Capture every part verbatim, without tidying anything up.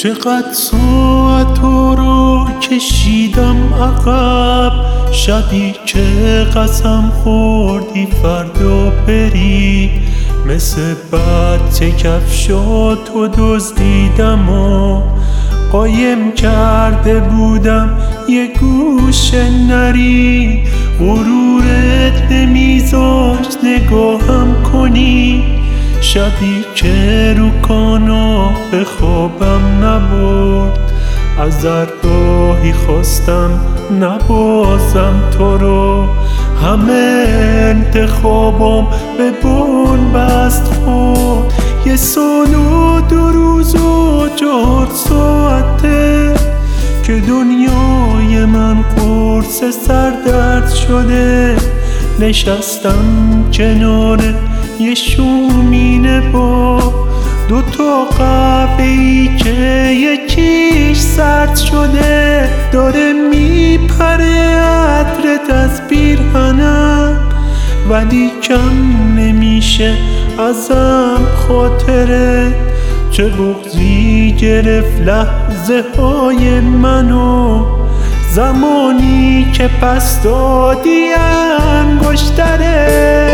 چقدر ساعت رو کشیدم عقب، شبی که قسم خوردی فردا بری، مثل بچه کفشاتو دزدیدم و قایم کرده بودم یه گوشه نری. غرورت نمیذاشت نگاهم کنی، شبی که رو کانا به خوابم نبرد. از هر راهی خواستم نبازم تو رو، همه انتخابم به بون بست خود. یه سال و دو روز و چهار ساعته که دنیای من قرص سردرد شده. نشستم کنار یه شومینه با دو تا قهوه‌ای که یکیش سرد شده. داره میپره عطرت از پیرهنم، ولی کم نمیشه ازم خاطره. چه بغضی گرفت لحظه های منو، زمانی که پس دادی انگشتره.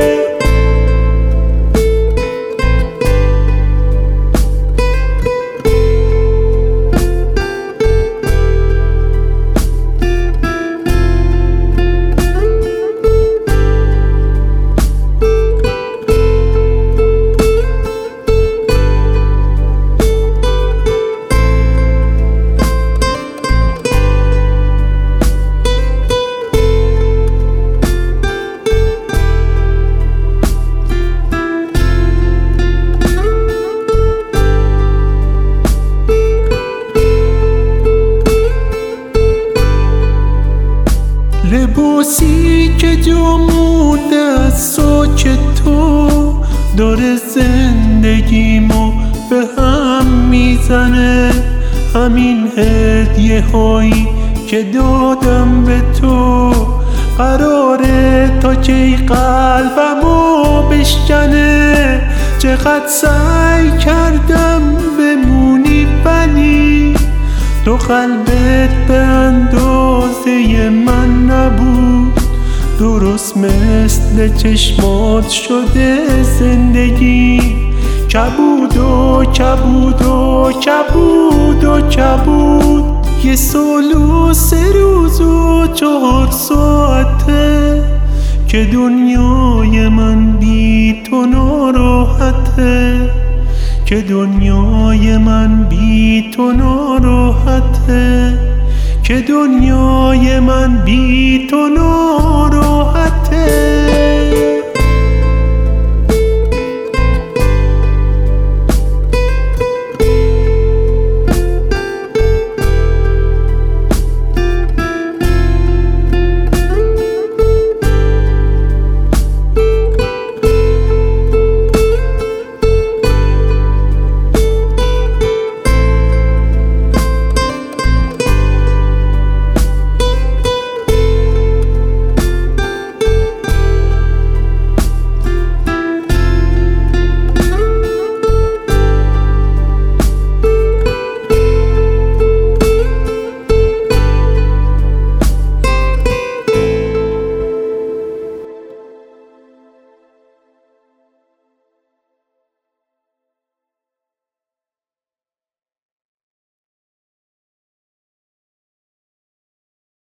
لباسی که جا مونده از ساک تو، داره زندگیمو به هم میزنه. همین هدیه هایی که دادم به تو، قراره تا کی قلبمو بشکنه. چقدر سعی کردم بمونی ولی تو قلبت به اندازه من نبود. درست مثل چشمات شده زندگی، کبود و کبود و کبود و کبود. یه سال و سه روز و چهار ساعته که دنیای من بی تو ناراحته، که دنیای من بی تو ناراحته، که دنیای من بی تو ناراحته.